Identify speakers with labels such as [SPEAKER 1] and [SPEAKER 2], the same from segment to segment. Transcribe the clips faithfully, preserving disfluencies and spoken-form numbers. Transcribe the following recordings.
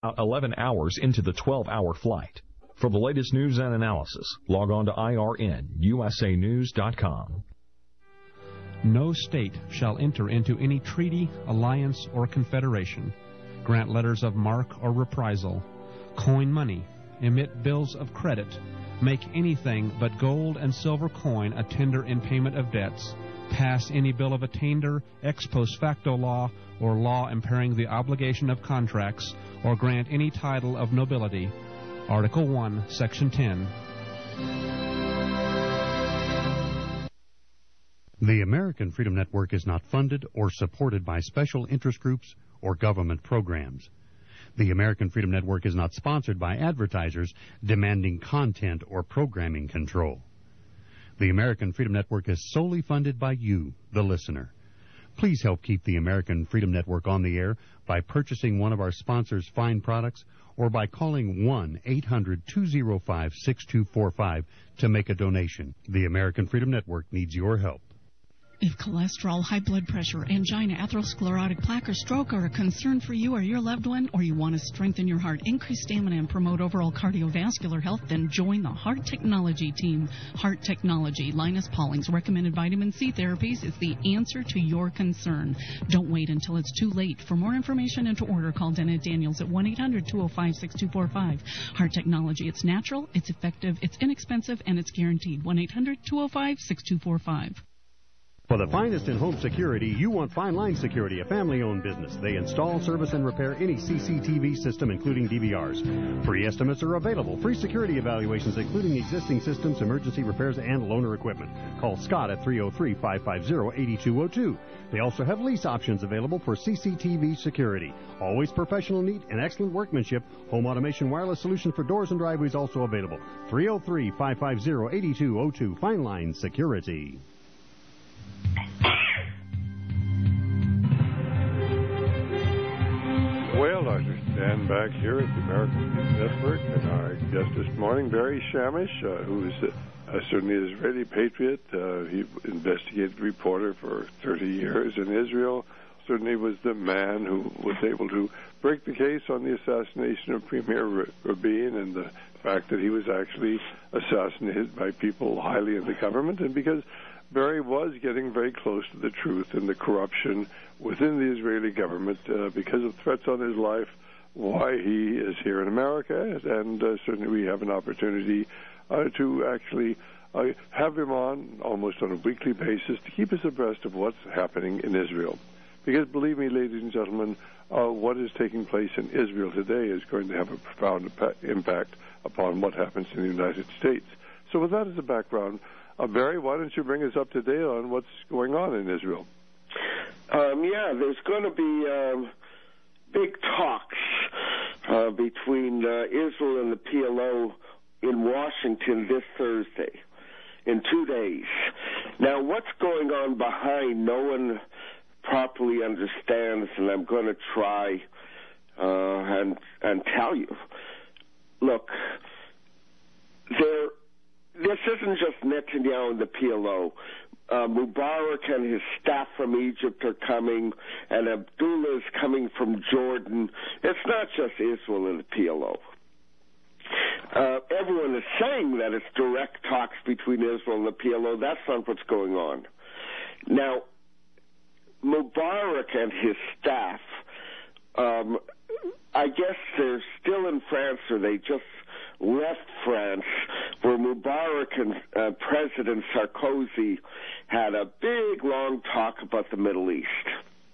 [SPEAKER 1] eleven hours into the twelve-hour flight. For the latest news and analysis, log on to I R N U S A news dot com.
[SPEAKER 2] No state shall enter into any treaty, alliance, or confederation, grant letters of marque or reprisal, coin money, emit bills of credit, make anything but gold and silver coin a tender in payment of debts, pass any bill of attainder, ex post facto law, or law impairing the obligation of contracts, or grant any title of nobility. Article one, Section ten.
[SPEAKER 3] The American Freedom Network is not funded or supported by special interest groups or government programs. The American Freedom Network is not sponsored by advertisers demanding content or programming control. The American Freedom Network is solely funded by you, the listener. Please help keep the American Freedom Network on the air by purchasing one of our sponsors' fine products or by calling one eight hundred two oh five six two four five to make a donation. The American Freedom Network needs your help.
[SPEAKER 4] If cholesterol, high blood pressure, angina, atherosclerotic plaque, or stroke are a concern for you or your loved one, or you want to strengthen your heart, increase stamina, and promote overall cardiovascular health, then join the Heart Technology team. Heart Technology, Linus Pauling's recommended vitamin C therapies, is the answer to your concern. Don't wait until it's too late. For more information and to order, call Dennett Daniels at one eight hundred two oh five six two four five. Heart Technology, it's natural, it's effective, it's inexpensive, and it's guaranteed. one eight hundred two oh five six two four five.
[SPEAKER 3] For the finest in home security, you want Fine Line Security, a family-owned business. They install, service, and repair any C C T V system, including D V Rs. Free estimates are available. Free security evaluations, including existing systems, emergency repairs, and loaner equipment. Call Scott at three oh three, five five oh, eight two oh two. They also have lease options available for C C T V security. Always professional, neat, and excellent workmanship. Home automation wireless solution for doors and driveways also available. three oh three, five five oh, eight two oh two. Fine Line Security.
[SPEAKER 5] Well, Doctor Dan back here at the American Freedom Network, and our guest this morning, Barry Shamish, uh, who is uh, certainly an Israeli patriot. Uh, he investigated reporter for thirty years in Israel. Certainly was the man who was able to break the case on the assassination of Premier Rabin and the fact that he was actually assassinated by people highly in the government, and because Barry was getting very close to the truth and the corruption within the Israeli government uh, because of threats on his life, why he is here in America, and uh, certainly we have an opportunity uh, to actually uh, have him on almost on a weekly basis to keep us abreast of what's happening in Israel. Because believe me, ladies and gentlemen, uh, what is taking place in Israel today is going to have a profound impact upon what happens in the United States. So with that as a background, Uh, Barry, why don't you bring us up to date on what's going on in Israel?
[SPEAKER 6] Um, yeah, there's going to be um, big talks uh, between uh, Israel and the P L O in Washington this Thursday, in two days. Now, what's going on behind, no one properly understands, and I'm going to try uh, and and tell you. Look, there. This isn't just Netanyahu and the P L O. Uh, Mubarak and his staff from Egypt are coming, and Abdullah is coming from Jordan. It's not just Israel and the P L O. Uh, everyone is saying that it's direct talks between Israel and the P L O. That's not what's going on. Now, Mubarak and his staff, um, I guess they're still in France, or they just left France, where Mubarak and uh, President Sarkozy had a big, long talk about the Middle East.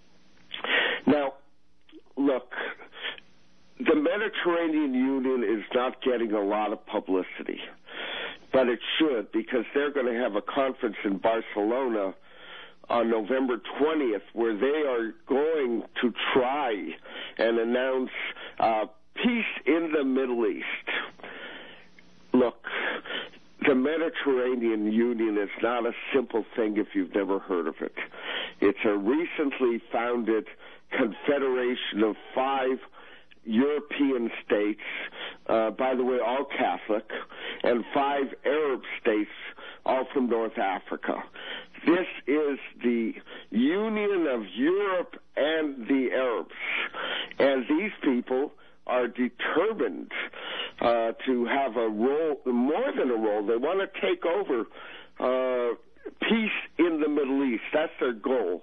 [SPEAKER 6] Now, look, the Mediterranean Union is not getting a lot of publicity, but it should, because they're going to have a conference in Barcelona on November twentieth, where they are going to try and announce uh, peace in the Middle East. Look, the Mediterranean Union is not a simple thing if you've never heard of it. It's a recently founded confederation of five European states, uh, by the way, all Catholic, and five Arab states, all from North Africa. This is the union of Europe and the Arabs. And these people are determined uh, to have a role, more than a role. They want to take over uh, peace in the Middle East. That's their goal.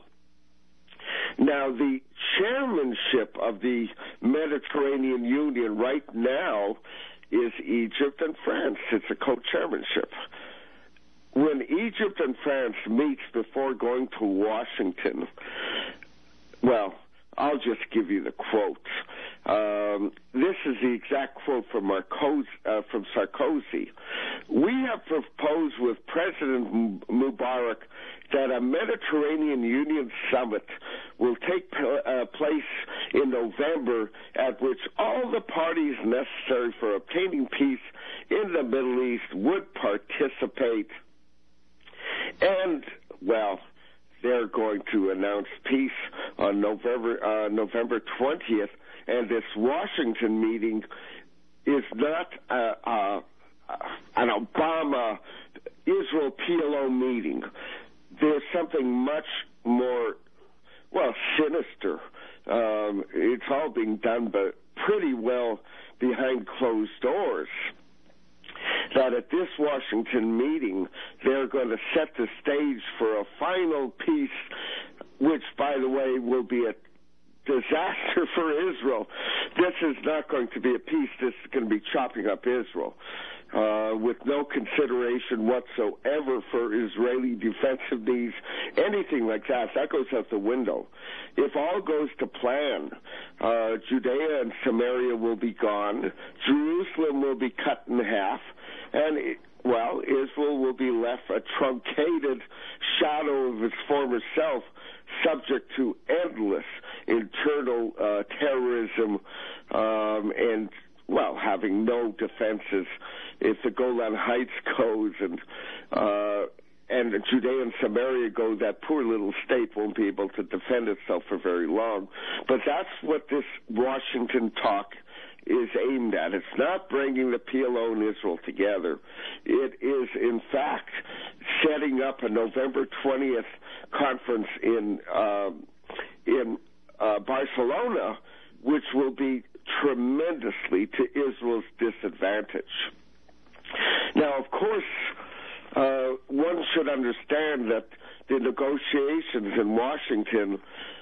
[SPEAKER 6] Now, the chairmanship of the Mediterranean Union right now is Egypt and France. It's a co-chairmanship. When Egypt and France meet before going to Washington, well, I'll just give you the quote. Um, this is the exact quote from, Marcos, uh, from Sarkozy. We have proposed with President Mubarak that a Mediterranean Union summit will take uh, place in November, at which all the parties necessary for obtaining peace in the Middle East would participate. And, well, they're going to announce peace on November uh, November twentieth, and this Washington meeting is not uh, uh, an Obama Israel P L O meeting. There's something much more, well, sinister. Um, it's all being done, but pretty well behind closed doors. That at this Washington meeting, they're going to set the stage for a final peace, which, by the way, will be a disaster for Israel. This is not going to be a peace. This is going to be chopping up Israel uh, with no consideration whatsoever for Israeli defensive needs, anything like that. That goes out the window. If all goes to plan, uh, Judea and Samaria will be gone. Jerusalem will be cut in half. And, it, well, Israel will be left a truncated shadow of its former self, subject to endless internal uh, terrorism um, and, well, having no defenses. If the Golan Heights goes and uh, and Judea and Samaria go, that poor little state won't be able to defend itself for very long. But that's what this Washington talk is aimed at. It's not bringing the P L O and Israel together. It is, in fact, setting up a November twentieth conference in uh, in uh, Barcelona, which will be tremendously to Israel's disadvantage. Now, of course, uh, one should understand that the negotiations in Washington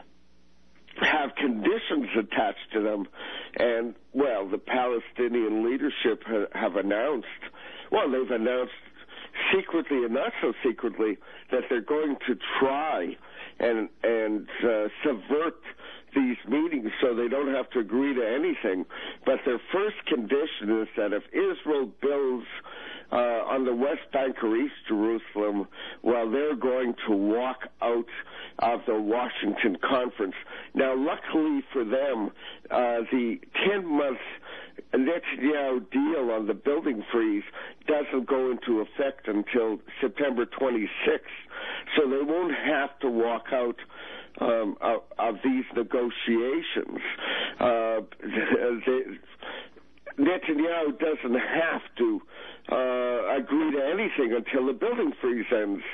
[SPEAKER 6] have conditions attached to them, and, well, the Palestinian leadership ha- have announced, well, they've announced secretly and not so secretly that they're going to try and and uh, subvert these meetings so they don't have to agree to anything. But their first condition is that if Israel builds uh, on the West Bank or East Jerusalem, well, they're going to walk out of the Washington conference. Now, luckily for them, uh, the ten-month Netanyahu deal on the building freeze doesn't go into effect until September twenty-sixth, so they won't have to walk out um, of, of these negotiations. Uh, they, Netanyahu doesn't have to uh, agree to anything until the building freeze ends.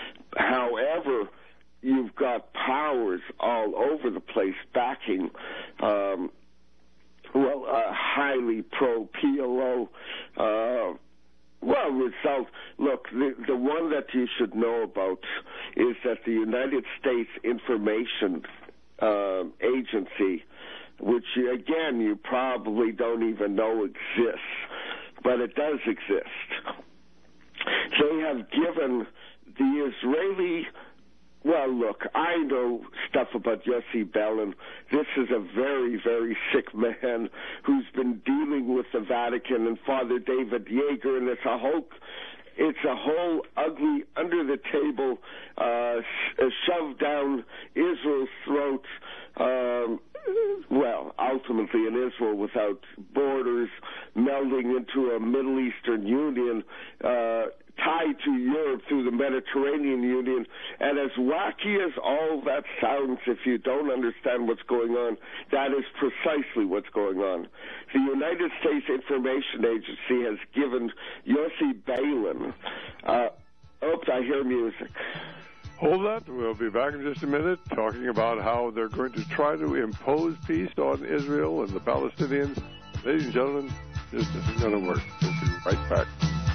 [SPEAKER 6] However, you've got powers all over the place backing um, well, a highly pro-P L O uh, well, result. Look, the, the one that you should know about is that the United States Information uh, Agency, which, you, again, you probably don't even know exists, but it does exist. They have given the Israeli... Well, look, I know stuff about Yossi Beilin. This is a very, very sick man who's been dealing with the Vatican and Father David Yeager, and it's a whole, it's a whole ugly, under-the-table, uh, shoved down Israel's throat. Um, well, ultimately, in Israel without borders, melding into a Middle Eastern Union, uh, tied to Europe through the Mediterranean Union. And as wacky as all that sounds, if you don't understand what's going on, that is precisely what's going on. The United States Information Agency has given Yossi Beilin, uh, oops, I hear music.
[SPEAKER 5] Hold that. We'll be back in just a minute talking about how they're going to try to impose peace on Israel and the Palestinians Ladies and gentlemen, this isn't going to work. We'll be right back.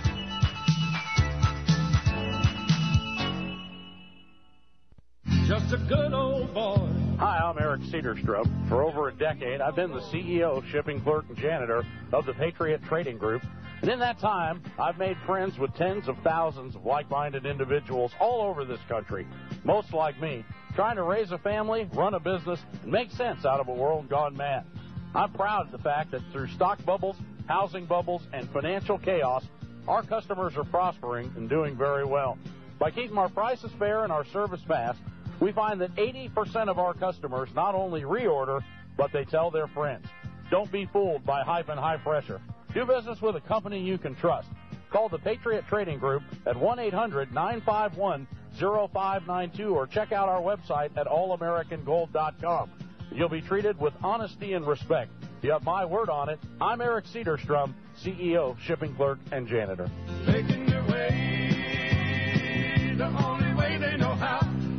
[SPEAKER 7] Just a good old boy.
[SPEAKER 8] Hi, I'm Eric Cedarstrom. For over a decade, I've been the C E O, shipping clerk, and janitor of the Patriot Trading Group. And in that time, I've made friends with tens of thousands of like-minded individuals all over this country, most like me, trying to raise a family, run a business, and make sense out of a world gone mad. I'm proud of the fact that through stock bubbles, housing bubbles, and financial chaos, our customers are prospering and doing very well. By keeping our prices fair and our service fast, we find that eighty percent of our customers not only reorder, but they tell their friends. Don't be fooled by hype and high pressure. Do business with a company you can trust. Call the Patriot Trading Group at one eight hundred nine five one oh five nine two or check out our website at all american gold dot com. You'll be treated with honesty and respect. You have my word on it. I'm Eric Cedarstrom, C E O, shipping clerk, and janitor.
[SPEAKER 7] Making your way the only way they know how.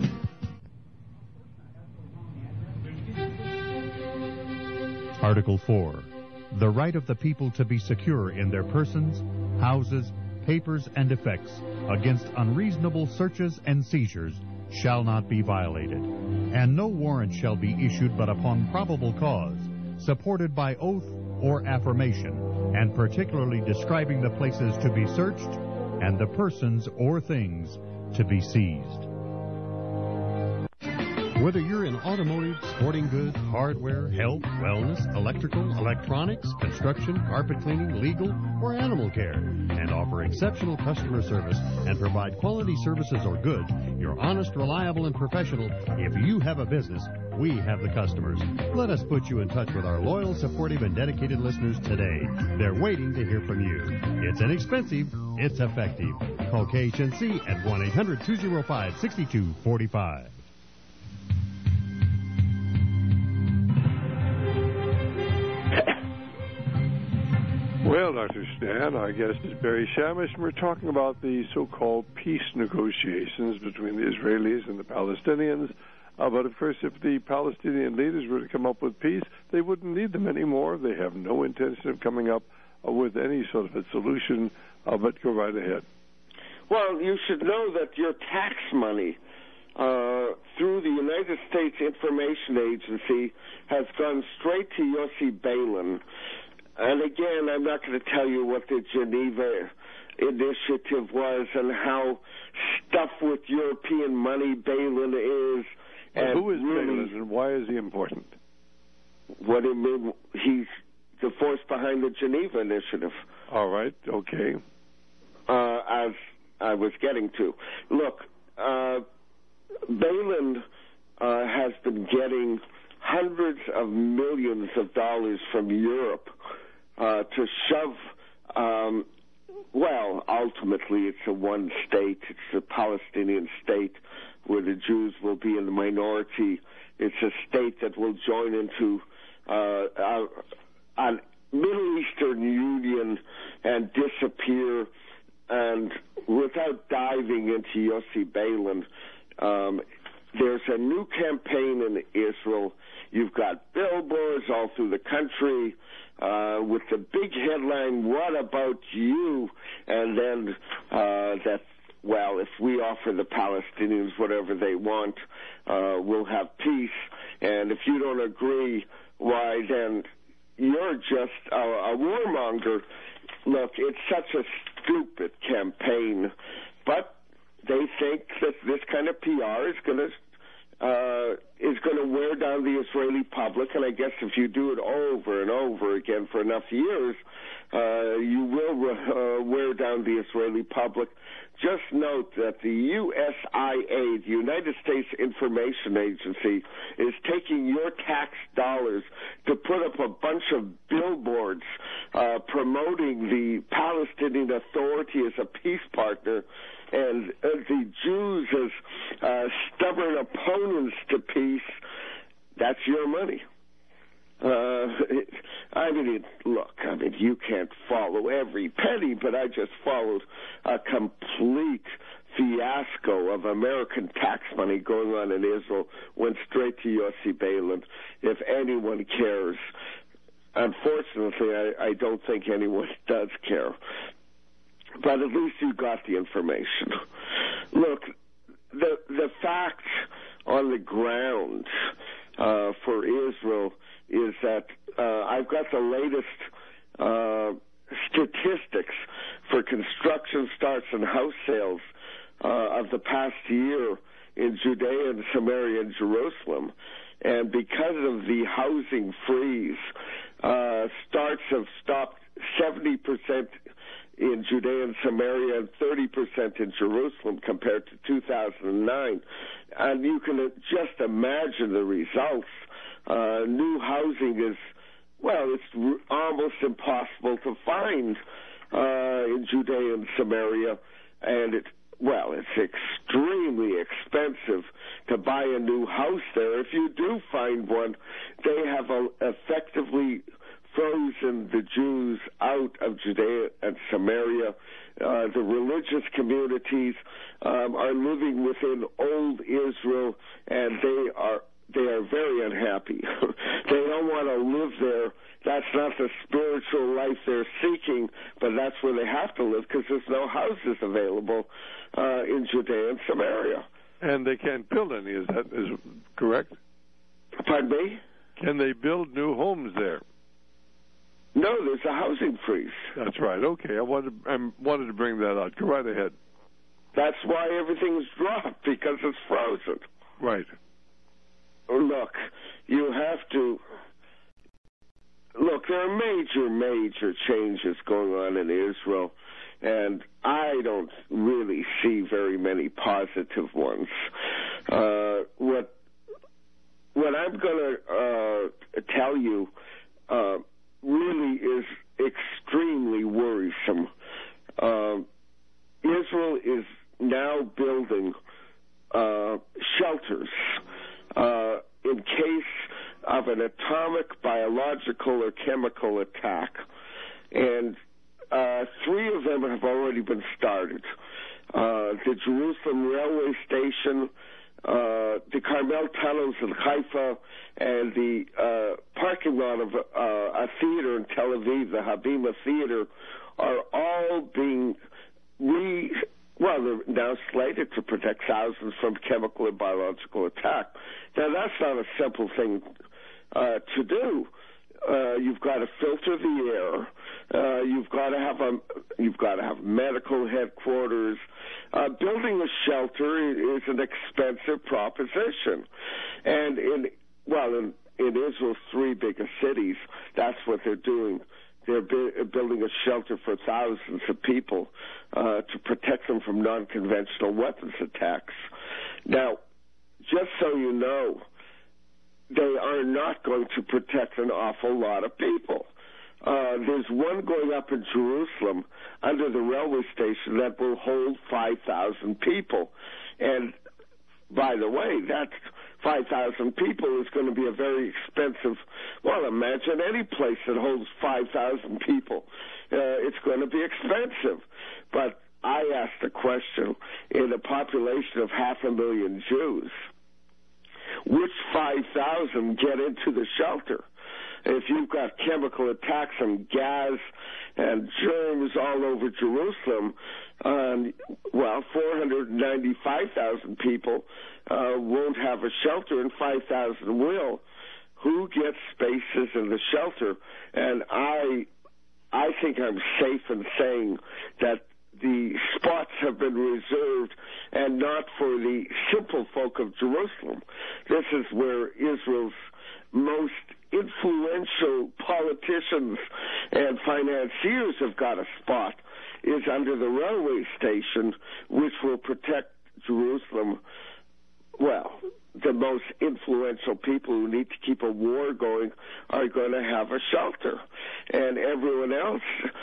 [SPEAKER 3] Article four. The right of the people to be secure in their persons, houses, papers, and effects against unreasonable searches and seizures shall not be violated, and no warrant shall be issued but upon probable cause, supported by oath or affirmation, and particularly describing the places to be searched and the persons or things to be seized. Whether you're in automotive, sporting goods, hardware, health, wellness, electrical, electronics, construction, carpet cleaning, legal, or animal care, and offer exceptional customer service and provide quality services or goods, you're honest, reliable, and professional. If you have a business, we have the customers. Let us put you in touch with our loyal, supportive, and dedicated listeners today. They're waiting to hear from you. It's inexpensive. It's effective. Call K H N C at one eight hundred two oh five six two four five.
[SPEAKER 5] Well, Doctor Stan, our guest is Barry Shamish, and we're talking about the so-called peace negotiations between the Israelis and the Palestinians. Uh, but, of course, if the Palestinian leaders were to come up with peace, they wouldn't need them anymore. They have no intention of coming up uh, with any sort of a solution, uh, but go right ahead.
[SPEAKER 6] Well, you should know that your tax money uh, through the United States Information Agency has gone straight to Yossi Beilin. And again, I'm not going to tell you what the Geneva Initiative was and how stuffed with European money Beilin is.
[SPEAKER 5] Well,
[SPEAKER 6] and
[SPEAKER 5] who is
[SPEAKER 6] really,
[SPEAKER 5] Beilin, and why is he important?
[SPEAKER 6] What do you mean? He's the force behind the Geneva Initiative.
[SPEAKER 5] All right, okay.
[SPEAKER 6] Uh, as I was getting to. Look, uh, Beilin uh, has been getting hundreds of millions of dollars from Europe uh, to shove, um, well, ultimately it's a one state, it's a Palestinian state where the Jews will be in the minority. It's a state that will join into uh, a, a Middle Eastern Union and disappear. And without diving into Yossi Beilin, um, there's a new campaign in Israel. You've got billboards all through the country uh, with the big headline, "What about you?" And then uh, that, well, if we offer the Palestinians whatever they want, uh, we'll have peace. And if you don't agree, why, then you're just a, a warmonger. Look, it's such a stupid campaign, but they think that this kind of P R is going to uh, is going to wear down the Israeli public, and I guess if you do it over and over again for enough years, uh, you will uh, wear down the Israeli public. Just note that the U S I A, the United States Information Agency, is taking your tax dollars to put up a bunch of billboards uh, promoting the Palestinian Authority as a peace partner, and uh, the Jews as uh, stubborn opponents to peace. That's your money. Uh, it, I mean, it, look, I mean, you can't follow every penny, but I just followed a complete fiasco of American tax money going on in Israel, went straight to Yossi Beilin. If anyone cares, unfortunately, I, I don't think anyone does care. But at least you got the information. Look, the the fact on the ground uh, for Israel is that uh, I've got the latest uh, statistics for construction starts and house sales uh, of the past year in Judea and Samaria and Jerusalem. And because of the housing freeze, uh, starts have stopped seventy percent in Judea and Samaria and thirty percent in Jerusalem compared to two thousand nine. And you can just imagine the results. Uh, new housing is, well, it's r- almost impossible to find uh, in Judea and Samaria. And it, well, it's extremely expensive to buy a new house there. If you do find one, they have uh, effectively frozen the Jews out of Judea and Samaria. Uh, the religious communities um, are living within old Israel, and they are they are very unhappy. They don't want to live there. That's not the spiritual life they're seeking, but that's where they have to live because there's no houses available uh, in Judea and Samaria.
[SPEAKER 5] And they can't build any. Is that is correct?
[SPEAKER 6] Pardon me?
[SPEAKER 5] Can they build new homes there?
[SPEAKER 6] No, there's a housing freeze.
[SPEAKER 5] That's right. Okay, I wanted I wanted to bring that out. Go right ahead.
[SPEAKER 6] That's why everything's dropped, because it's frozen.
[SPEAKER 5] Right.
[SPEAKER 6] Look, you have to... Look, there are major, major changes going on in Israel, and I don't really see very many positive ones. Uh, what, what I'm going to uh, tell you... Uh, really is extremely worrisome. Uh, Israel is now building uh, shelters uh, in case of an atomic, biological, or chemical attack. And uh, three of them have already been started. Uh, the Jerusalem railway station, Uh, the Carmel tunnels in Haifa, and the uh, parking lot of uh, a theater in Tel Aviv, the Habima Theater, are all being re... Well, they're now slated to protect thousands from chemical and biological attack. Now, that's not a simple thing uh, to do. Uh, you've got to filter the air. Uh, you've got to have a. You've got to have medical headquarters. Uh, building a shelter is an expensive proposition, and in well, in, in Israel's three biggest cities, that's what they're doing. They're bu- building a shelter for thousands of people uh, to protect them from non-conventional weapons attacks. Now, just so you know, they are not going to protect an awful lot of people. Uh, there's one going up in Jerusalem under the railway station that will hold five thousand people. And, by the way, that five thousand people is going to be a very expensive, well, imagine any place that holds five thousand people. Uh, it's going to be expensive. But I asked the question, in a population of half a million Jews, which five thousand get into the shelter? If you've got chemical attacks and gas and germs all over Jerusalem, um, well, four hundred ninety-five thousand people uh, won't have a shelter and five thousand will. Who gets spaces in the shelter? And I, I think I'm safe in saying that the spots have been reserved, and not for the simple folk of Jerusalem. This is where Israel's most influential politicians and financiers have got a spot, is under the railway station, which will protect Jerusalem. Well, the most influential people who need to keep a war going are going to have a shelter. And everyone else,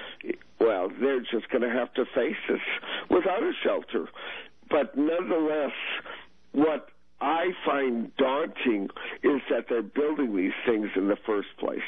[SPEAKER 6] well, they're just going to have to face this without a shelter. But nonetheless, what I find daunting is that they're building these things in the first place.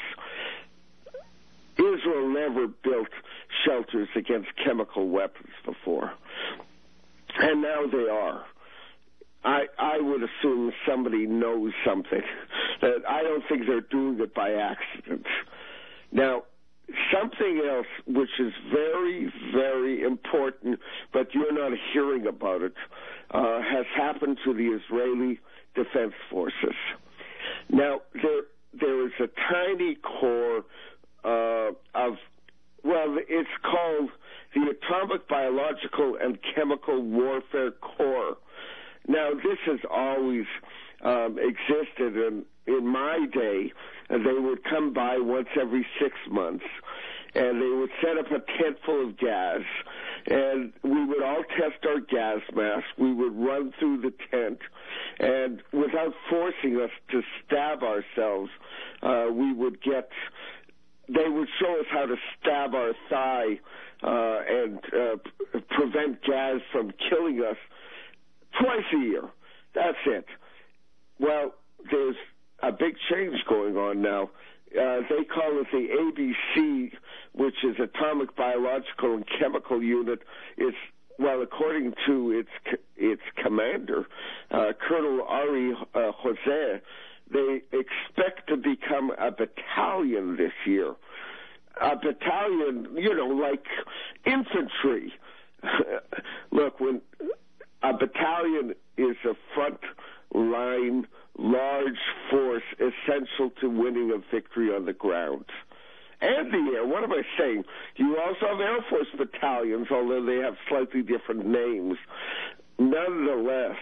[SPEAKER 6] Israel never built shelters against chemical weapons before, and now they are. I, I would assume somebody knows something. That I don't think they're doing it by accident. Now, something else which is very, very important, but you're not hearing about it, uh, has happened to the Israeli Defense Forces. Now, there there is a tiny core uh, of, well, it's called the Atomic, Biological, and Chemical Warfare Corps. Now, this has always um, existed in, in my day, and they would come by once every six months, and they would set up a tent full of gas, and we would all test our gas masks. We would run through the tent, and without forcing us to stab ourselves, uh, we would get, they would show us how to stab our thigh uh, and uh, p- prevent gas from killing us twice a year. That's it. Well, there's a big change going on now. Uh, they call it the A B C, which is Atomic, Biological, and Chemical Unit. It's, well, according to its its commander, uh, Colonel Ari uh, Jose, they expect to become a battalion this year. A battalion, you know, like infantry. Look, when a battalion is a front line, large force essential to winning a victory on the ground. And the air. What am I saying? You also have Air Force battalions, although they have slightly different names. Nonetheless,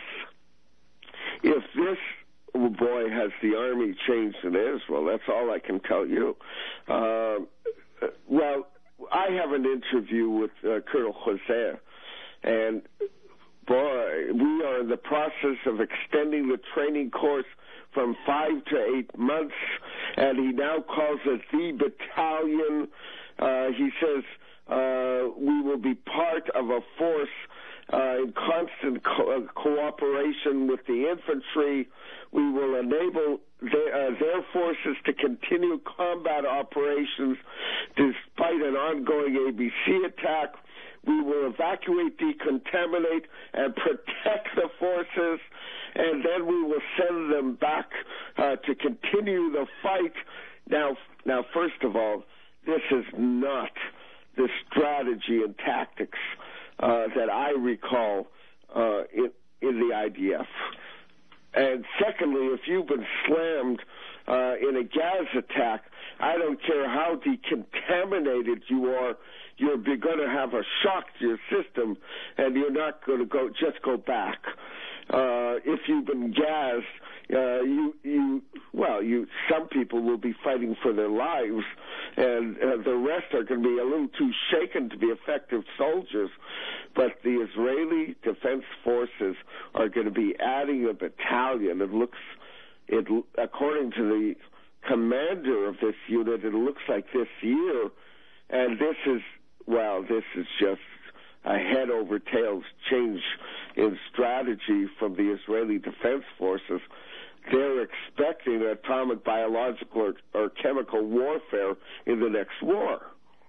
[SPEAKER 6] if this oh boy has the Army changed in Israel, that's all I can tell you. Uh, well, I have an interview with uh, Colonel Jose, and boy, we are in the process of extending the training course from five to eight months, and he now calls it the battalion. Uh, he says uh, we will be part of a force uh, in constant co- uh, cooperation with the infantry. We will enable their, uh, their forces to continue combat operations despite an ongoing A B C attack. We will evacuate, decontaminate, and protect the forces, and then we will send them back uh, to continue the fight. Now, now, first of all, this is not the strategy and tactics uh, that I recall uh, in, in the I D F. And secondly, if you've been slammed uh, in a gas attack, I don't care how decontaminated you are, you're going to have a shock to your system, and you're not going to go just go back. Uh, if you've been gassed, uh, you you well, you some people will be fighting for their lives, and uh, the rest are going to be a little too shaken to be effective soldiers. But the Israeli Defense Forces are going to be adding a battalion. It looks, it according to the commander of this unit, it looks like this year, and this is. Well, this is just a head-over-tails change in strategy from the Israeli Defense Forces. They're expecting atomic, biological, or, or chemical warfare in the next war.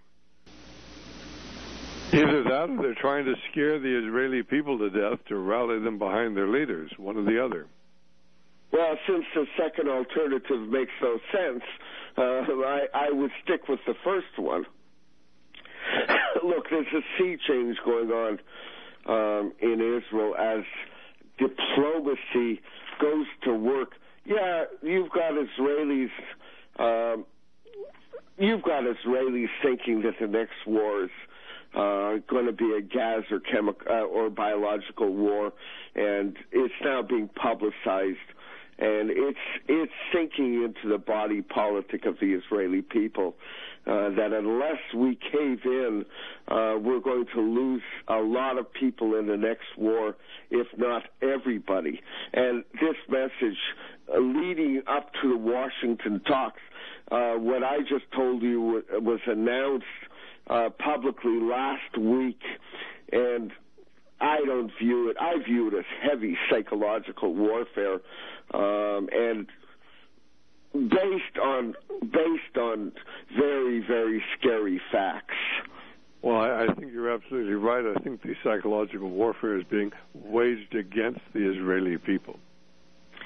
[SPEAKER 5] Either that or they're trying to scare the Israeli people to death to rally them behind their leaders, one or the other.
[SPEAKER 6] Well, since the second alternative makes no sense, uh, I, I would stick with the first one. Look, there's a sea change going on um, in Israel as diplomacy goes to work. Yeah, you've got Israelis. Um, you've got Israelis thinking that the next war is uh, going to be a gas or chemical uh, or biological war, and it's now being publicized. And it's it's sinking into the body politic of the Israeli people uh, that unless we cave in, uh, we're going to lose a lot of people in the next war, if not everybody. And this message uh, leading up to the Washington talks, uh, what I just told you was announced uh, publicly last week, and I don't view it. I view it as heavy psychological warfare, um, and based on based on very very scary facts.
[SPEAKER 5] Well, I, I think you're absolutely right. I think the psychological warfare is being waged against the Israeli people.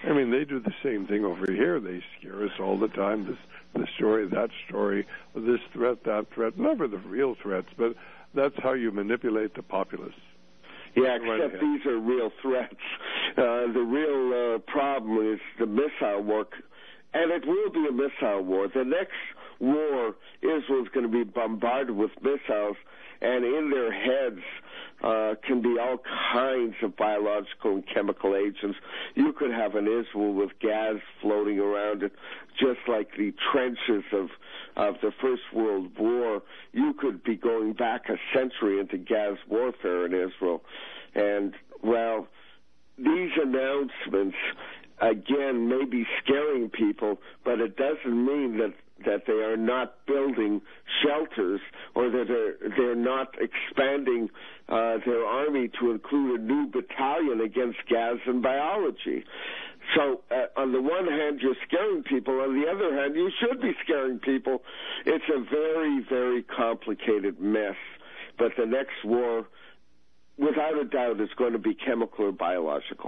[SPEAKER 5] I mean, they do the same thing over here. They scare us all the time. This, this story, that story, this threat, that threat. Never the real threats, but that's how you manipulate the populace.
[SPEAKER 6] Yeah, except these are real threats. Uh, the real uh, problem is the missile war, and it will be a missile war. The next war, Israel's going to be bombarded with missiles, and in their heads uh, can be all kinds of biological and chemical agents. You could have an Israel with gas floating around it, just like the trenches of of the First World War. You could be going back a century into gas warfare in Israel. And, well, these announcements, again, may be scaring people, but it doesn't mean that that they are not building shelters or that they're, they're not expanding uh, their army to include a new battalion against gas and biology. So, uh, on the one hand, you're scaring people. On the other hand, you should be scaring people. It's a very, very complicated mess. But the next war, without a doubt, is going to be chemical or biological.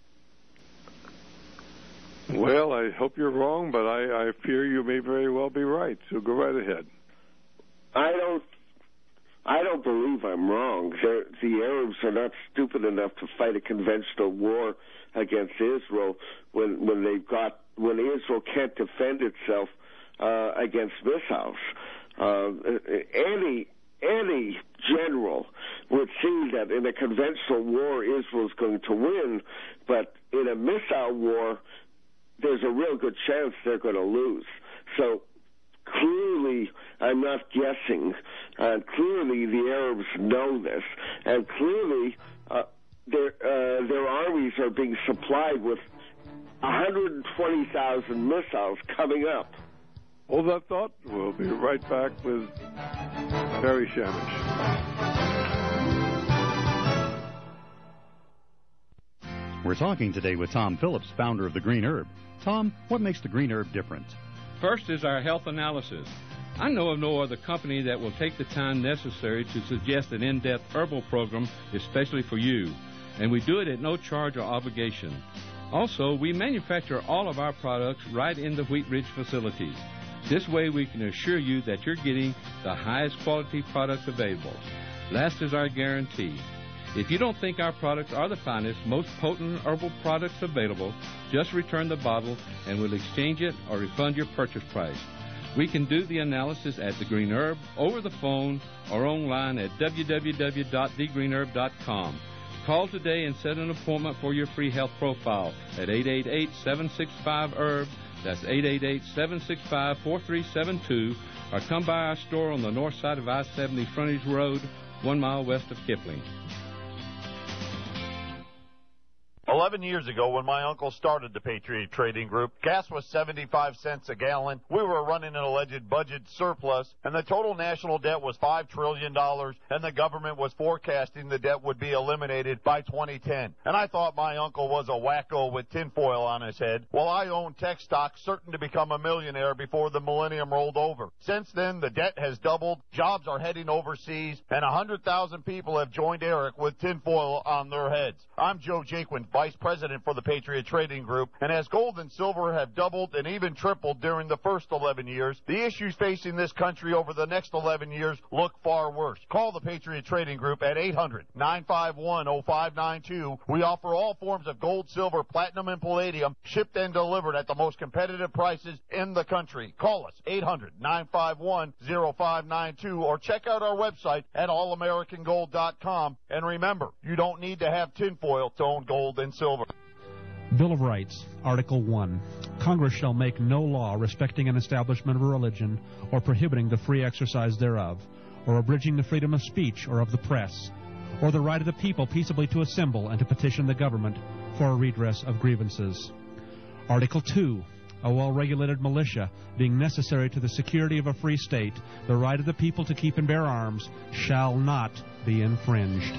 [SPEAKER 5] Well, I hope you're wrong, but I, I fear you may very well be right. So go right ahead.
[SPEAKER 6] I don't. I don't believe I'm wrong. They're, the Arabs are not stupid enough to fight a conventional war against Israel when when they've got when Israel can't defend itself uh, against missiles. Uh, any any general would see that in a conventional war Israel's going to win, but in a missile war there's a real good chance they're going to lose. So clearly, I'm not guessing, and clearly the Arabs know this, and clearly uh, their uh, their armies are being supplied with one hundred twenty thousand missiles coming up.
[SPEAKER 5] Hold that thought. We'll be right back with Barry Shamish.
[SPEAKER 3] We're talking today with Tom Phillips, founder of the Green Herb. Tom, what makes the Green Herb different?
[SPEAKER 9] First is our health analysis. I know of no other company that will take the time necessary to suggest an in-depth herbal program especially for you, and we do it at no charge or obligation. Also, we manufacture all of our products right in the Wheat Ridge facilities. This way we can assure you that you're getting the highest quality product available. Last is our guarantee. If you don't think our products are the finest, most potent herbal products available, just return the bottle and we'll exchange it or refund your purchase price. We can do the analysis at The Green Herb, over the phone, or online at w w w dot the green herb dot com. Call today and set an appointment for your free health profile at eight eight eight, seven six five, herb. That's eight eight eight, seven six five, four three seven two. Or come by our store on the north side of I seventy Frontage Road, one mile west of Kipling.
[SPEAKER 10] Eleven years ago, when my uncle started the Patriot Trading Group, gas was seventy-five cents a gallon. We were running an alleged budget surplus, and the total national debt was five trillion dollars, and the government was forecasting the debt would be eliminated by twenty ten. And I thought my uncle was a wacko with tinfoil on his head, while I owned tech stocks certain to become a millionaire before the millennium rolled over. Since then, the debt has doubled, jobs are heading overseas, and one hundred thousand people have joined Eric with tinfoil on their heads. I'm Joe Jaquin, Vice President for the Patriot Trading Group, and as gold and silver have doubled and even tripled during the first eleven years, the issues facing this country over the next eleven years look far worse. Call the Patriot Trading Group at eight hundred, nine five one, oh five nine two. We offer all forms of gold, silver, platinum, and palladium, shipped and delivered at the most competitive prices in the country. Call us, eight hundred, nine five one, oh five nine two, or check out our website at all american gold dot com. And remember, you don't need to have tinfoil to own gold and silver.
[SPEAKER 2] Bill of Rights, Article one. Congress shall make no law respecting an establishment of a religion or prohibiting the free exercise thereof, or abridging the freedom of speech or of the press, or the right of the people peaceably to assemble and to petition the government for a redress of grievances. Article two. A well-regulated militia, being necessary to the security of a free state, the right of the people to keep and bear arms shall not be infringed.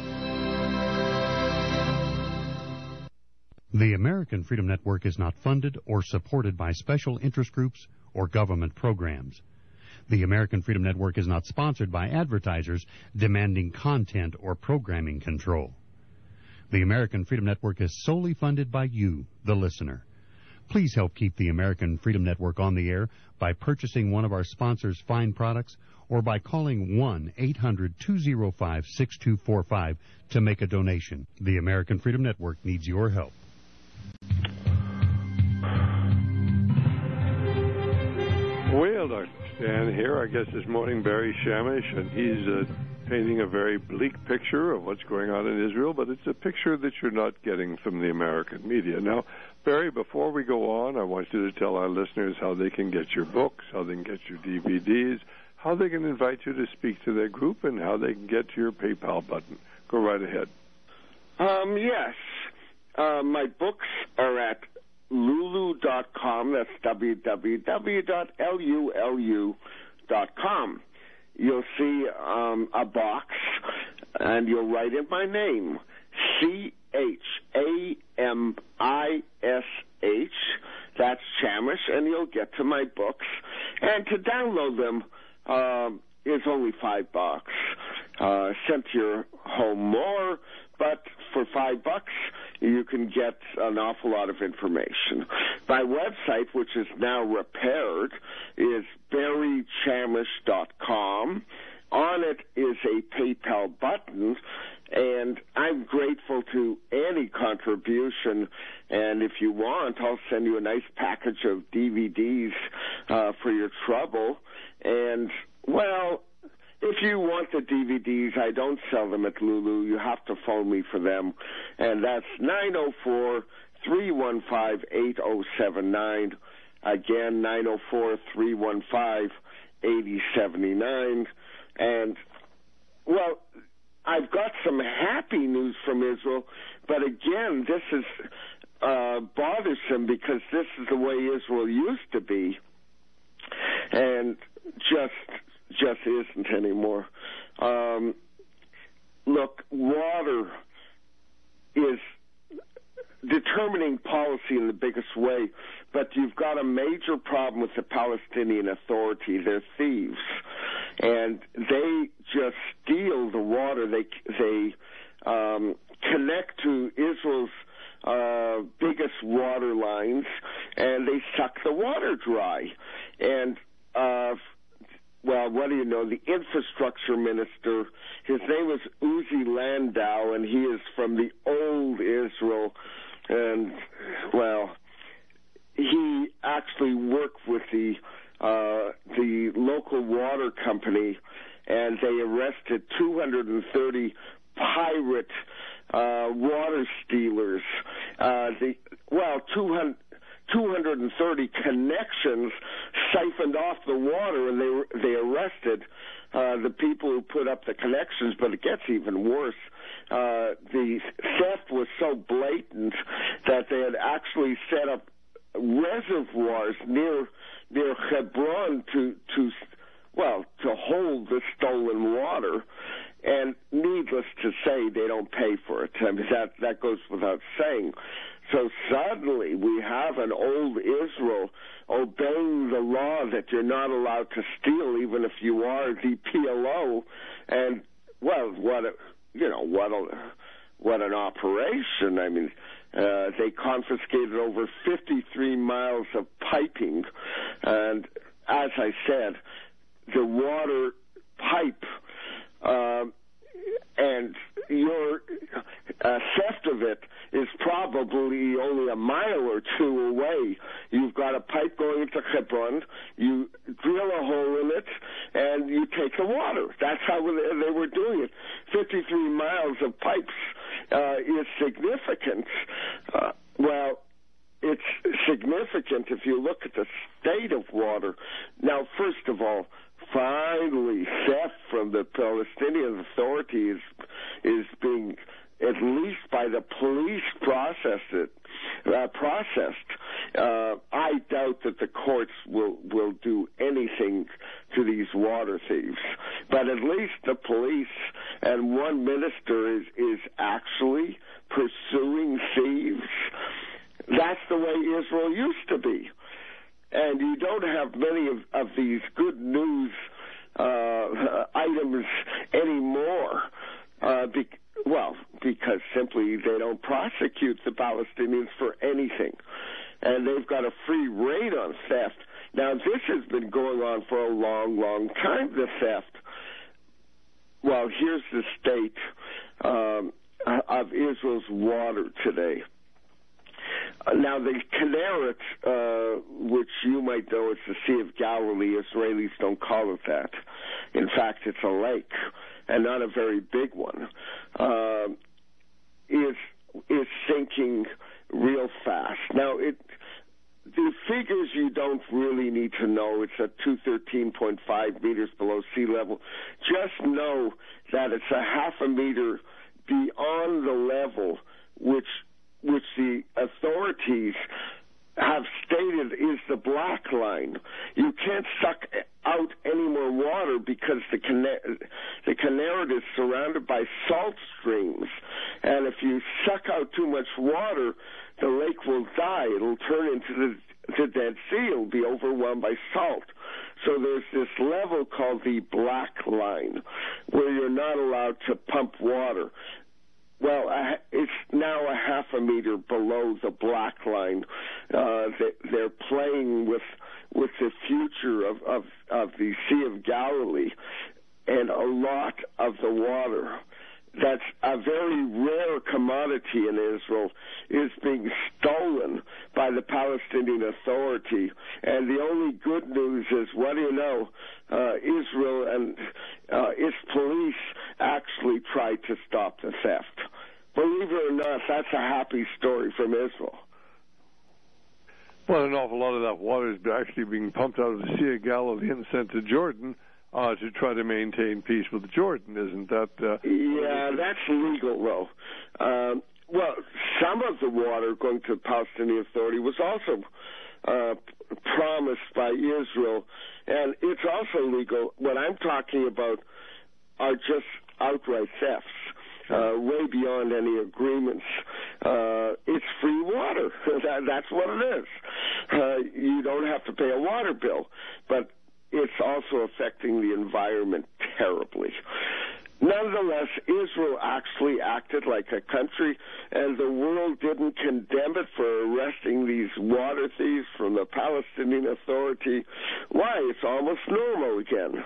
[SPEAKER 3] The American Freedom Network is not funded or supported by special interest groups or government programs. The American Freedom Network is not sponsored by advertisers demanding content or programming control. The American Freedom Network is solely funded by you, the listener. Please help keep the American Freedom Network on the air by purchasing one of our sponsors' fine products or by calling one eight hundred two oh five six two four five to make a donation. The American Freedom Network needs your help.
[SPEAKER 5] Well, Doctor Stan here. I guess this morning Barry Shamish, and he's uh, painting a very bleak picture of what's going on in Israel, but it's a picture that you're not getting from the American media. Now, Barry, before we go on, I want you to tell our listeners how they can get your books, how they can get your D V Ds, how they can invite you to speak to their group, and how they can get to your PayPal button. Go right ahead.
[SPEAKER 6] Um, yes. Uh, my books are at lulu dot com. That's w w w dot lulu dot com. You'll see um, a box, and you'll write in my name, C H A M I S H. That's Shamish, and you'll get to my books. And to download them uh, is only five bucks. Uh, sent to your home more, but for five bucks, you can get an awful lot of information. My website, which is now repaired, is barry chamish dot com. On it is a PayPal button, and I'm grateful to any contribution. And if you want, I'll send you a nice package of D V Ds uh, for your trouble. And, well, if you want the D V Ds, I don't sell them at Lulu. You have to phone me for them. And that's nine oh four, three one five, eight oh seven nine. Again, nine oh four, three one five, eight oh seven nine. And, well, I've got some happy news from Israel, but again, this is uh, bothersome because this is the way Israel used to be. And just... just isn't anymore. Um, look, water is determining policy in the biggest way, but you've got a major problem with the Palestinian Authority. They're thieves, and they just steal the water. They they um, connect to Israel's uh, biggest water lines, and they suck the water dry. And uh, well, what do you know? The infrastructure minister, his name is Uzi Landau, and he is from the old Israel. And, well, he actually worked with the uh, the local water company, and they arrested two hundred thirty pirate uh, water stealers. Uh, the well, two hundred. two hundred thirty connections siphoned off the water, and they they arrested uh, the people who put up the connections. But it gets even worse. Uh, the theft was so blatant that they had actually set up reservoirs near near Hebron to to well to hold the stolen water. And needless to say, they don't pay for it. I mean, that that goes without saying. So suddenly we have an old Israel obeying the law that you're not allowed to steal, even if you are the P L O. And well, what a, you know, what a, what an operation! I mean, uh, they confiscated over fifty-three miles of piping, and as I said, the water pipe. Uh, and your uh, theft of it is probably only a mile or two away. You've got a pipe going into Hebron, you drill a hole in it, and you take the water. That's how they were doing it. fifty-three miles of pipes uh, is significant. Uh, well, it's significant if you look at the state of water. Now, first of all, finally, theft from the Palestinian Authority is, is being, at least by the police, processed. It, uh, processed. Uh, I doubt that the courts will, will do anything to these water thieves. But at least the police and one minister is, is actually pursuing thieves. That's the way Israel used to be. And you don't have many of, of these good news uh, items anymore. Uh, be, well, because simply they don't prosecute the Palestinians for anything. and they've got a free rate on theft. Now, this has been going on for a long, long time, the theft. Well, here's the state um, of Israel's water today. Uh, now, the Kinneret, uh, which you might know as the Sea of Galilee, Israelis don't call it that. In fact, it's a lake, and not a very big one, uh, is is sinking real fast. Now, it the figures you don't really need to know. It's at two hundred thirteen point five meters below sea level. Just know that it's a half a meter beyond the level which which the authorities have stated is the black line. You can't suck out any more water because the Kinneret, the Kinneret is surrounded by salt streams. And if you suck out too much water, the lake will die. It'll turn into the, the Dead Sea. It'll be overwhelmed by salt. So there's this level called the black line where you're not allowed to pump water. Well, uh, it's now a half a meter below the black line. Uh, they, they're playing with with the future of, of, of the Sea of Galilee, and a lot of the water that's a very rare commodity in Israel is being stolen by the Palestinian Authority. And the only good news is, what do you know, uh, Israel and uh, its police actually tried to stop the theft. Believe it or not, that's a happy story from Israel.
[SPEAKER 5] Well, an awful lot of that water is actually being pumped out of the Sea of Galilee and sent to Jordan uh, to try to maintain peace with Jordan. Isn't that? Uh,
[SPEAKER 6] yeah, that's legal, though. Um, well, some of the water going to the Palestinian Authority was also uh, promised by Israel, and it's also legal. What I'm talking about are just outright thefts. Uh, way beyond any agreements. Uh, it's free water. that, that's what it is. Uh, you don't have to pay a water bill, but it's also affecting the environment terribly. Nonetheless, Israel actually acted like a country, and the world didn't condemn it for arresting these water thieves from the Palestinian Authority. Why? It's almost normal again.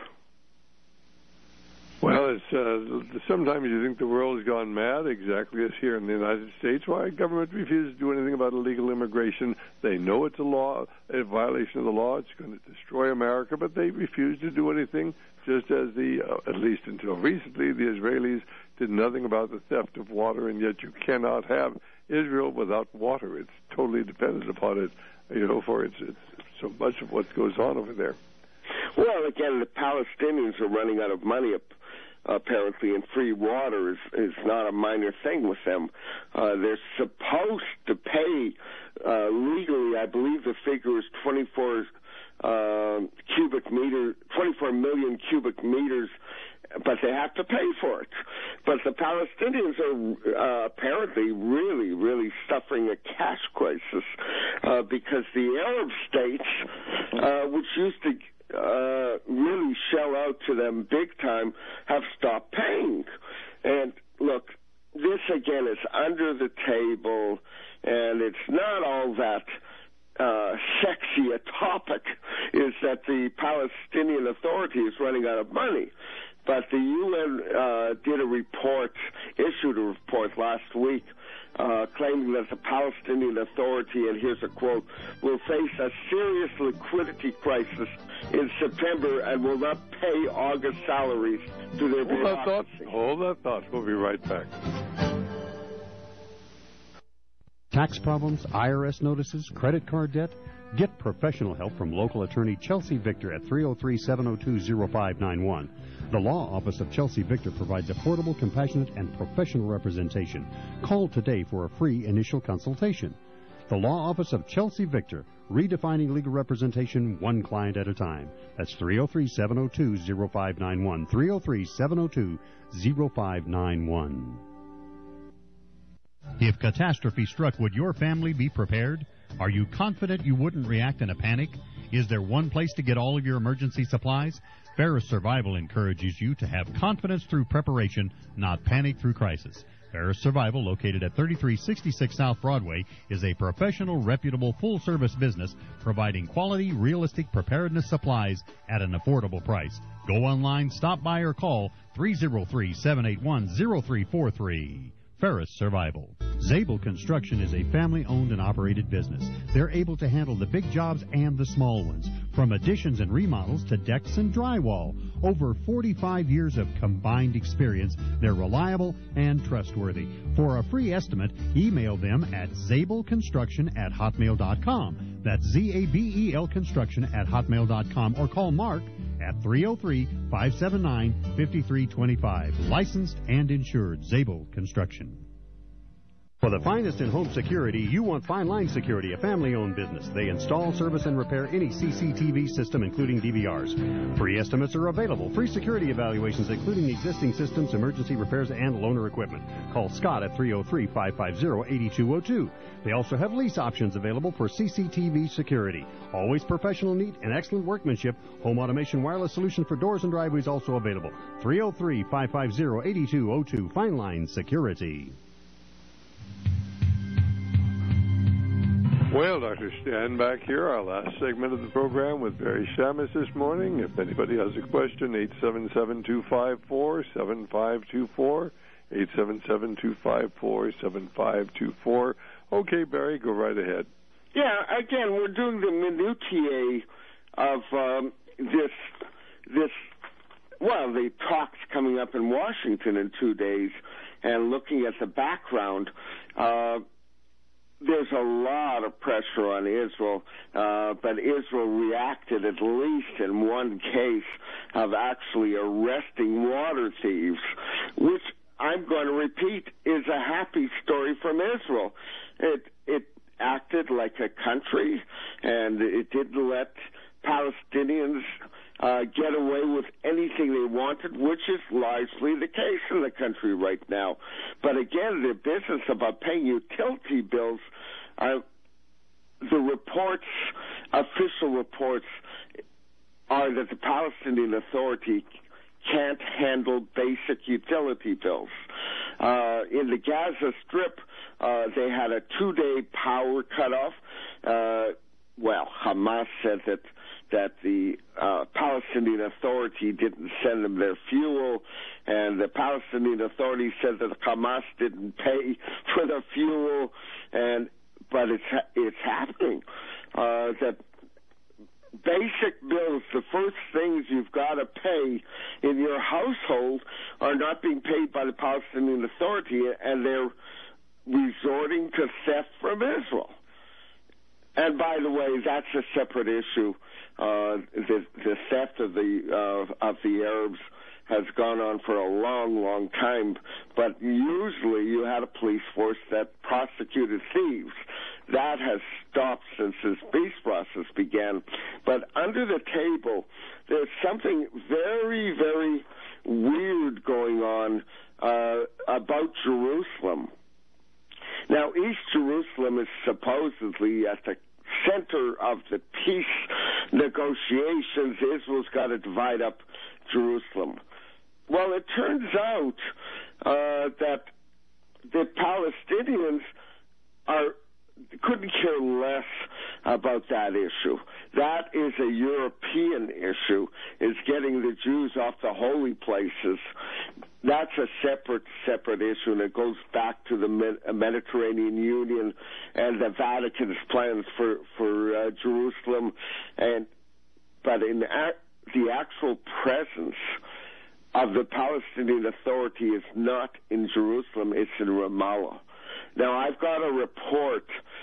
[SPEAKER 5] Well, it's uh, sometimes you think the world has gone mad, exactly as here in the United States. Why government refuses to do anything about illegal immigration? They know it's a law, a violation of the law. It's going to destroy America, but they refuse to do anything. Just as the, uh, at least until recently, the Israelis did nothing about the theft of water, and yet you cannot have Israel without water. It's totally dependent upon it, you know, for it's, it's so much of what goes on over there.
[SPEAKER 6] Well, again, the Palestinians are running out of money. Apparently, and free water is, is not a minor thing with them. Uh, they're supposed to pay uh, legally. I believe the figure is twenty-four uh, cubic meter, twenty-four million cubic meters, but they have to pay for it. But the Palestinians are uh, apparently really, really suffering a cash crisis uh, because the Arab states, uh, which used to Uh, really shell out to them big time, have stopped paying. And look, this again is under the table, and it's not all that uh, sexy a topic, is that the Palestinian Authority is running out of money. But the U N uh, did a report, issued a report last week, Uh, claiming that the Palestinian Authority, and here's a quote, will face a serious liquidity crisis in September and will not pay August salaries to their
[SPEAKER 5] Hold that thought.
[SPEAKER 6] bureaucracy.
[SPEAKER 5] Hold that thought. We'll be right back.
[SPEAKER 3] Tax problems, I R S notices, credit card debt? Get professional help from local attorney Chelsea Victor at three oh three, seven oh two, oh five nine one. The law office of Chelsea Victor provides affordable, compassionate, and professional representation. Call today for a free initial consultation. The law office of Chelsea Victor, redefining legal representation one client at a time. That's three oh three, seven oh two, oh five nine one, three oh three, seven oh two, oh five nine one.
[SPEAKER 11] If catastrophe struck, would your family be prepared? Are you confident you wouldn't react in a panic? Is there one place to get all of your emergency supplies? Ferris Survival encourages you to have confidence through preparation, not panic through crisis. Ferris Survival, located at thirty-three sixty-six South Broadway, is a professional, reputable, full-service business providing quality, realistic preparedness supplies at an affordable price. Go online, stop by, or call three oh three, seven eight one, oh three four three. Ferris Survival. Zabel Construction is a family-owned and operated business. They're able to handle the big jobs and the small ones, from additions and remodels to decks and drywall. Over forty-five years of combined experience, they're reliable and trustworthy. For a free estimate, email them at zabelconstruction at hotmail dot com. That's Z A B E L construction at hotmail dot com, or call Mark at three oh three, five seven nine, five three two five. Licensed and insured. Zabel Construction. For the finest in home security, you want Fine Line Security, a family-owned business. They install, service, and repair any C C T V system, including D V Rs. Free estimates are available. Free security evaluations, including existing systems, emergency repairs, and loaner equipment. Call Scott at three oh three, five five oh, eight two oh two. They also have lease options available for C C T V security. Always professional, neat, and excellent workmanship. Home automation wireless solution for doors and driveways also available. three oh three, five five oh, eight two oh two. Fine Line Security.
[SPEAKER 5] Well, Doctor Stan back here, our last segment of the program with Barry Shamus this morning. If anybody has a question, eight seven seven, two five four, seven five two four, eight seven seven, two five four, seven five two four. Okay, Barry, go right ahead.
[SPEAKER 6] Yeah, again, we're doing the minutiae of um, this, this, well, the talks coming up in Washington in two days, and looking at the background. Uh, There's a lot of pressure on Israel, uh, but Israel reacted at least in one case of actually arresting water thieves, which I'm going to repeat is a happy story from Israel. It it acted like a country, and it didn't let Palestinians uh, get away with anything they wanted, which is largely the case in the country right now. But again, the business about paying utility bills, uh, the reports, official reports, are that the Palestinian Authority can't handle basic utility bills. Uh, in the Gaza Strip, uh, they had a two-day power cutoff. Uh, well, Hamas said that that the uh, Palestinian Authority didn't send them their fuel, and the Palestinian Authority said that Hamas didn't pay for the fuel, and but it's it's happening. Uh, that basic bills, the first things you've got to pay in your household, are not being paid by the Palestinian Authority, and they're resorting to theft from Israel. And by the way, that's a separate issue. Uh, the, the theft of the uh, of the Arabs has gone on for a long, long time. But usually, you had a police force that prosecuted thieves. That has stopped since this peace process began. But under the table, there's something very, very weird going on uh, about Jerusalem. Now, East Jerusalem is supposedly at the center of the peace negotiations. Israel's got to divide up Jerusalem. Well, it turns out uh, that the Palestinians are couldn't care less about that issue. That is a European issue, is getting the Jews off the holy places. That's a separate, separate issue, and it goes back to the Mediterranean Union and the Vatican's plans for, for uh, Jerusalem. And But in the actual presence of the Palestinian Authority is not in Jerusalem, it's in Ramallah. Now, I've got a report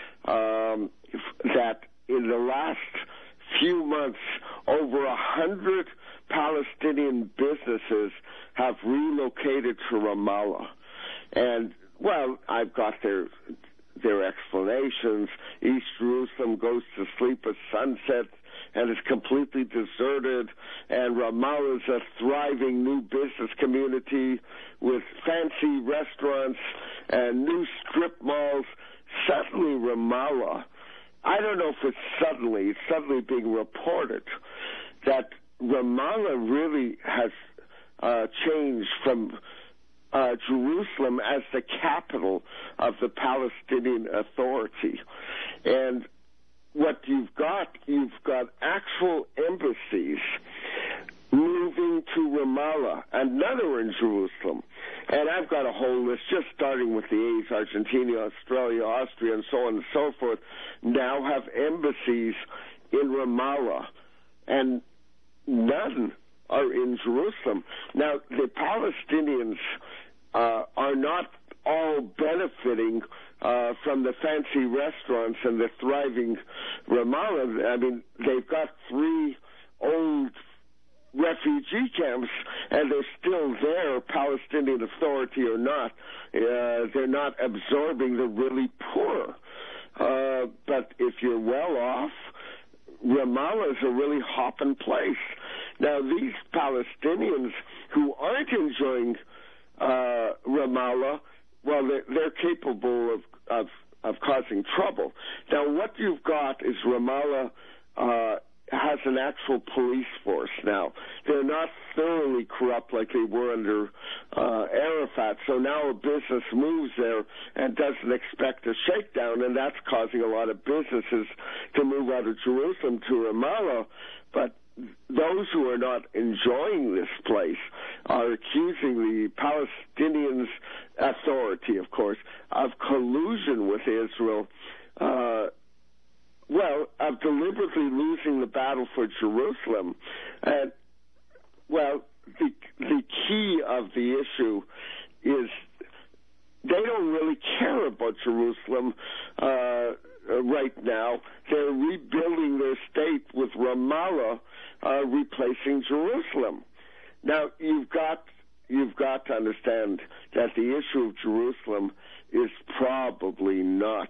[SPEAKER 6] um, that in the last few months, over a hundred Palestinian businesses have relocated to Ramallah. And, well, I've got their their explanations. East Jerusalem goes to sleep at sunset and is completely deserted, and Ramallah is a thriving new business community with fancy restaurants and new strip malls. Suddenly, Ramallah, I don't know if it's suddenly, it's suddenly being reported that Ramallah really has uh, changed from uh, Jerusalem as the capital of the Palestinian Authority. And what you've got, you've got actual embassies moving to Ramallah, another in Jerusalem. And I've got a whole list, just starting with the A's, Argentina, Australia, Austria, and so on and so forth, now have embassies in Ramallah, and none are in Jerusalem. Now, the Palestinians uh, are not all benefiting uh, from the fancy restaurants and the thriving Ramallah. I mean, they've got three old refugee camps, and they're still there, Palestinian Authority or not. Uh, they're not absorbing the really poor. Uh, but if you're well off, Ramallah is a really hopping place. Now, these Palestinians who aren't enjoying uh, Ramallah, well, they're, they're capable of, of, of causing trouble. Now, what you've got is Ramallah uh, has an actual police force now. They're not thoroughly corrupt like they were under uh, Arafat, so now a business moves there and doesn't expect a shakedown, and that's causing a lot of businesses to move out of Jerusalem to Ramallah. But those who are not enjoying this place are accusing the Palestinians' authority, of course, of collusion with Israel, uh, well, of deliberately losing the battle for Jerusalem. And, well, the, the key of the issue is they don't really care about Jerusalem uh, right now. They're rebuilding their state with Ramallah uh, replacing Jerusalem. Now, you've got you've got to understand that the issue of Jerusalem is probably not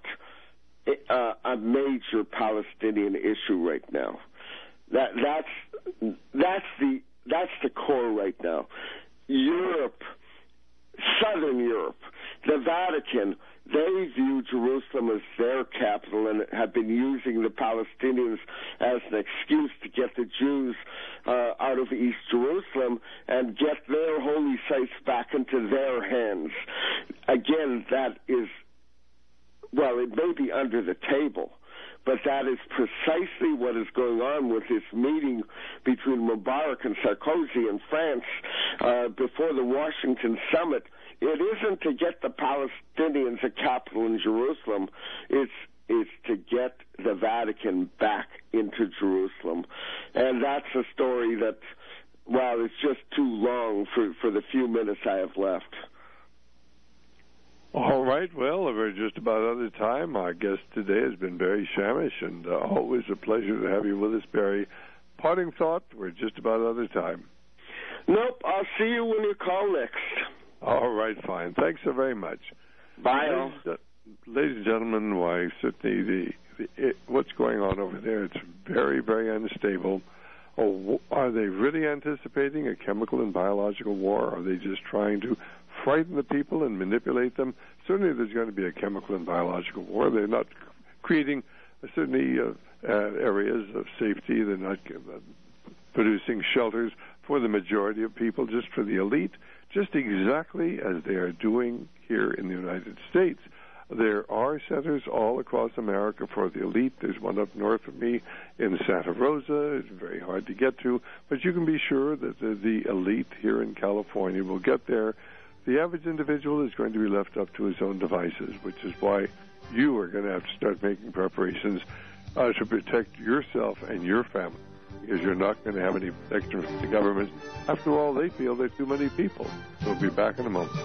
[SPEAKER 6] uh, a major Palestinian issue right now. That that's that's the that's the core right now. Europe, Southern Europe, the Vatican, they view Jerusalem as their capital and have been using the Palestinians as an excuse to get the Jews uh, out of East Jerusalem and get their holy sites back into their hands. Again, that is, well, it may be under the table, but that is precisely what is going on with this meeting between Mubarak and Sarkozy in France uh, before the Washington summit. It isn't to get the Palestinians a capital in Jerusalem. It's it's to get the Vatican back into Jerusalem. And that's a story that, well, it's just too long for, for the few minutes I have left.
[SPEAKER 5] All right. Well, we're just about out of time. Our guest today has been Barry Shamish, and uh, always a pleasure to have you with us, Barry. Parting thought, we're just about out of time.
[SPEAKER 6] Nope. I'll see you when you call next.
[SPEAKER 5] All right, fine. Thanks so very much.
[SPEAKER 6] Bye,
[SPEAKER 5] ladies,
[SPEAKER 6] all.
[SPEAKER 5] uh, ladies and gentlemen, why, certainly the, the it, what's going on over there, it's very, very unstable. Oh, are they really anticipating a chemical and biological war? Are they just trying to frighten the people and manipulate them? Certainly there's going to be a chemical and biological war. They're not creating uh, certainly uh, uh, areas of safety. They're not uh, producing shelters for the majority of people, just for the elite, just exactly as they are doing here in the United States. There are centers all across America for the elite. There's one up north of me in Santa Rosa. It's very hard to get to, but you can be sure that the, the elite here in California will get there. The average individual is going to be left up to his own devices, which is why you are going to have to start making preparations uh, to protect yourself and your family, because you're not going to have any protection from the government. After all, they feel there are too many people. We'll be back in a moment.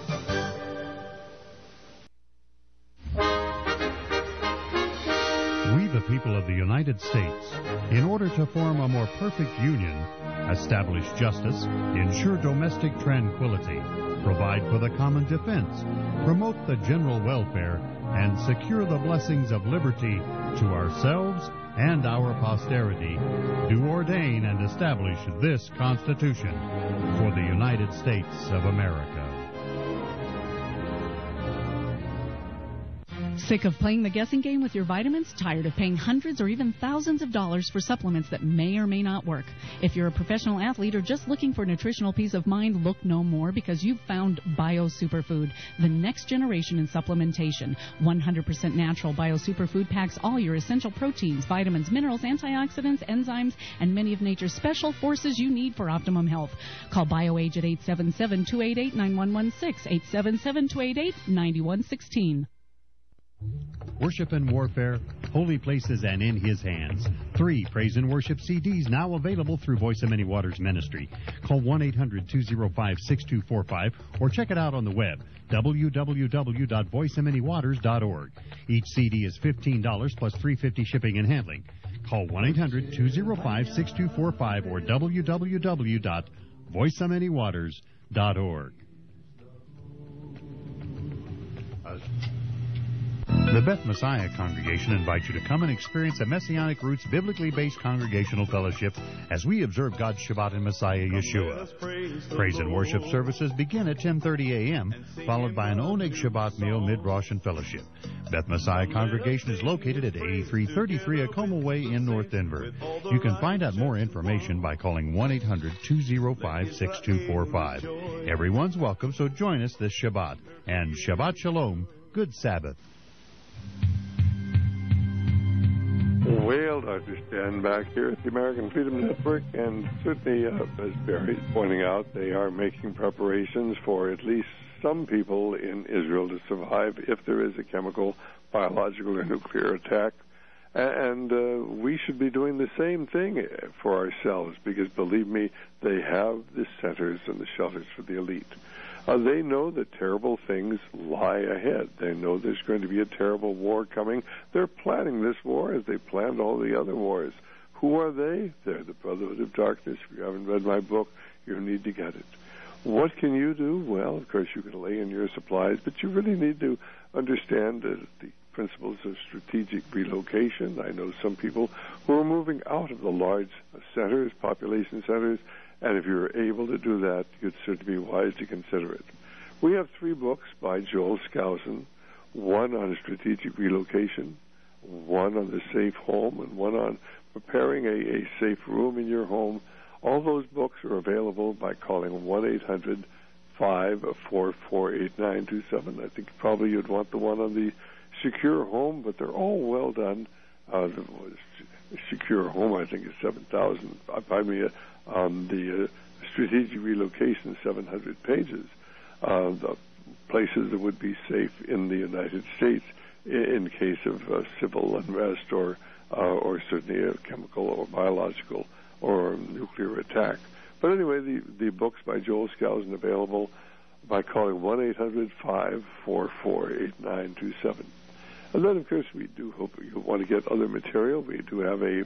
[SPEAKER 11] We, the people of the United States, in order to form a more perfect union, establish justice, ensure domestic tranquility, provide for the common defense, promote the general welfare, and secure the blessings of liberty to ourselves and our posterity, do ordain and establish this Constitution for the United States of America.
[SPEAKER 4] Sick of playing the guessing game with your vitamins? Tired of paying hundreds or even thousands of dollars for supplements that may or may not work? If you're a professional athlete or just looking for nutritional peace of mind, look no more, because you've found Bio Superfood, the next generation in supplementation. one hundred percent natural Bio Superfood packs all your essential proteins, vitamins, minerals, antioxidants, enzymes, and many of nature's special forces you need for optimum health. Call BioAge at eight seven seven, two eight eight, nine one one six, eight seven seven, two eight eight, nine one one six.
[SPEAKER 3] Worship and Warfare, Holy Places and In His Hands. Three Praise and Worship C Ds now available through Voice of Many Waters Ministry. Call one eight hundred, two oh five, six two four five or check it out on the web, w w w dot voice of many waters dot org. Each C D is fifteen dollars plus three dollars and fifty cents shipping and handling. Call one eight hundred, two oh five, six two four five or w w w dot voice of many waters dot org. The Beth Messiah Congregation invites you to come and experience a Messianic Roots biblically based congregational fellowship as we observe God's Shabbat in Messiah Yeshua. Praise and worship services begin at ten thirty a.m., followed by an Oneg Shabbat meal, mid-Rosh, and fellowship. Beth Messiah Congregation is located at eighty-three thirty-three Acoma Way in North Denver. You can find out more information by calling one eight hundred, two oh five, six two four five. Everyone's welcome, so join us this Shabbat. And Shabbat Shalom, good Sabbath.
[SPEAKER 5] Well, Doctor Stan back here at the American Freedom Network, and certainly, uh, as Barry's pointing out, they are making preparations for at least some people in Israel to survive if there is a chemical, biological, or nuclear attack. And uh, we should be doing the same thing for ourselves, because, believe me, they have the centers and the shelters for the elite. Uh, they know that terrible things lie ahead. They know there's going to be a terrible war coming. They're planning this war as they planned all the other wars. Who are they? They're the Brotherhood of Darkness. If you haven't read my book, you need to get it. What can you do? Well, of course, you can lay in your supplies, but you really need to understand uh, the principles of strategic relocation. I know some people who are moving out of the large centers, population centers, and if you're able to do that, you'd certainly be wise to consider it. We have three books by Joel Skousen, one on strategic relocation, one on the safe home, and one on preparing a, a safe room in your home. All those books are available by calling one eight hundred, five four four, eight nine two seven. I think probably you'd want the one on the secure home, but they're all well done. Uh, the secure home, I think, is seven thousand. Pardon me, uh, on the uh, strategic relocation, seven hundred pages. Uh, the places that would be safe in the United States in, in case of uh, civil unrest or uh, or certainly a chemical or biological or nuclear attack. But anyway, the, the books by Joel Skousen available by calling one eight hundred, five four four, eight nine two seven. And then, of course, we do hope you want to get other material. We do have a,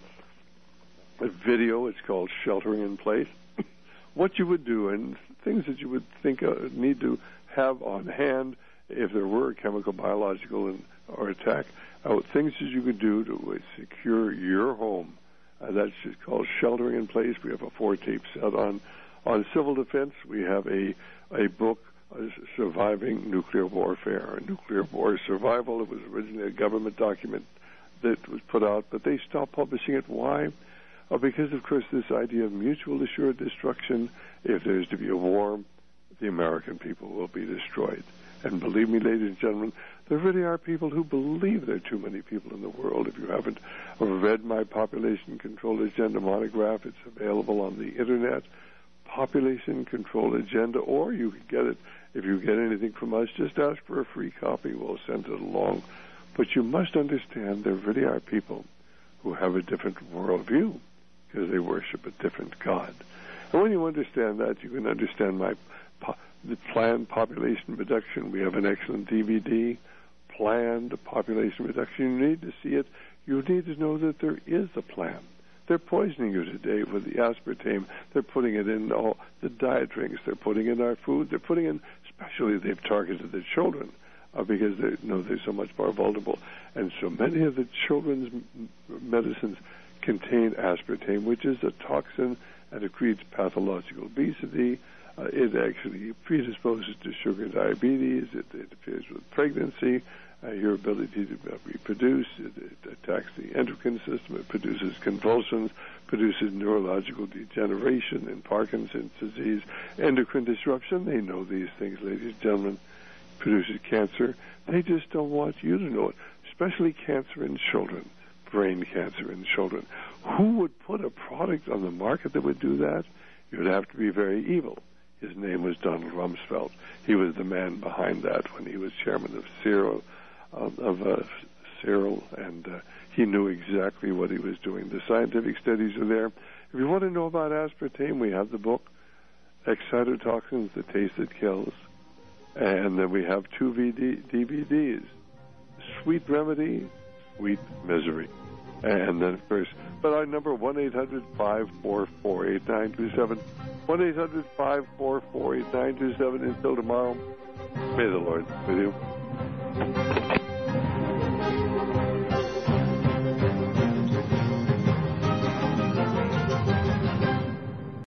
[SPEAKER 5] a video. It's called Sheltering in Place. What you would do and things that you would think uh, need to have on hand if there were a chemical, biological, and, or attack. Uh, things that you could do to uh, secure your home. Uh, that's just called Sheltering in Place. We have a four-tape set on on civil defense. We have a a book, uh, Surviving Nuclear Warfare, or Nuclear War Survival. It was originally a government document that was put out, but they stopped publishing it. Why? Uh, because, of course, this idea of mutual assured destruction, if there's to be a war, the American people will be destroyed. And believe me, ladies and gentlemen, there really are people who believe there are too many people in the world. If you haven't read my Population Control Agenda monograph, it's available on the Internet, Population Control Agenda, or you can get it, if you get anything from us, just ask for a free copy. We'll send it along. But you must understand there really are people who have a different worldview because they worship a different God. And when you understand that, you can understand my po- the planned population reduction. We have an excellent D V D, Planned Population Reduction. You need to see it. You need to know that there is a plan. They're poisoning you today with the aspartame. They're putting it in all the diet drinks. They're putting in our food. They're putting in, especially they've targeted the children uh, because they know they're so much more vulnerable. And so many of the children's m- medicines contain aspartame, which is a toxin and it creates pathological obesity, Uh, it actually predisposes to sugar diabetes. It interferes with pregnancy, uh, your ability to uh, reproduce. It, it attacks the endocrine system. It produces convulsions, produces neurological degeneration and Parkinson's disease, endocrine disruption. They know these things, ladies and gentlemen. Produces cancer. They just don't want you to know it, especially cancer in children, brain cancer in children. Who would put a product on the market that would do that? You would have to be very evil. His name was Donald Rumsfeld. He was the man behind that when he was chairman of Cyril, uh, of uh, Cyril, and uh, he knew exactly what he was doing. The scientific studies are there. If you want to know about aspartame, we have the book, Excitotoxins, The Taste That Kills. And then we have two D V Ds, Sweet Remedy, Sweet Misery. And then, of course, but our number, one eight hundred five four four eight nine two seven, one eight hundred five four four eight nine two seven. Until tomorrow, may the Lord be with you.